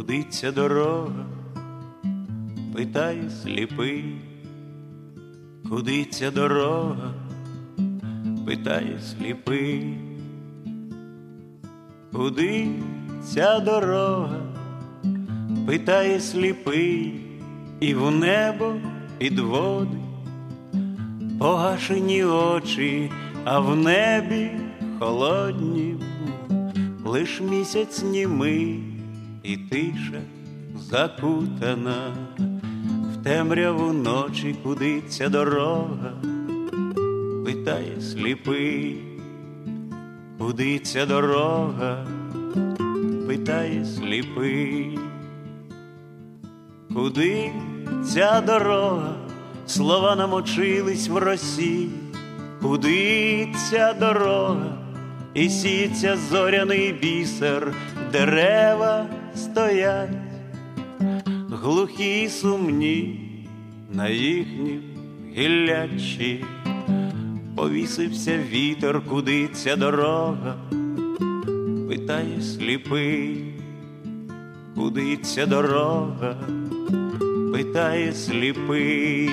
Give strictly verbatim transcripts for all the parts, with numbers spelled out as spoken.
Куди ця дорога? Питає сліпий. Куди ця дорога? Питає сліпий. Куди ця дорога? Питає сліпий. І в небо підводить погашені очі, а в небі холодні лиш місяць німий, і тиша закутана в темряву ночі. Куди ця дорога? Питає сліпий. Куди ця дорога? Питає сліпий. Куди ця дорога? Слова намочились в росі. Куди ця дорога? І сіється зоряний бісер, дерева стоять глухі й сумні на їхнім гіллячі. Повісився вітер. Куди ця дорога? Питає сліпий. Куди ця дорога? Питає сліпий.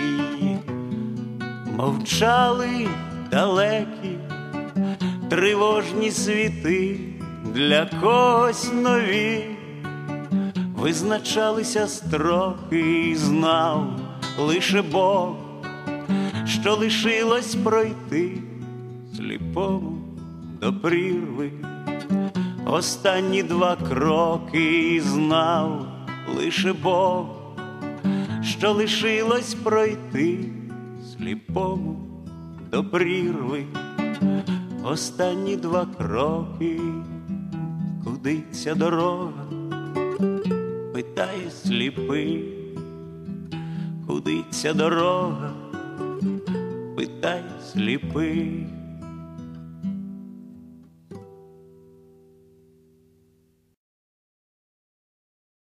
Мовчали далекі тривожні світи, для когось нові визначалися строки, і знав лише Бог, що лишилось пройти сліпому до прірви останні два кроки, і знав лише Бог, що лишилось пройти сліпому до прірви останні два кроки. Куди ця дорога? Питає сліпий. Куди ця дорога? Питає сліпий.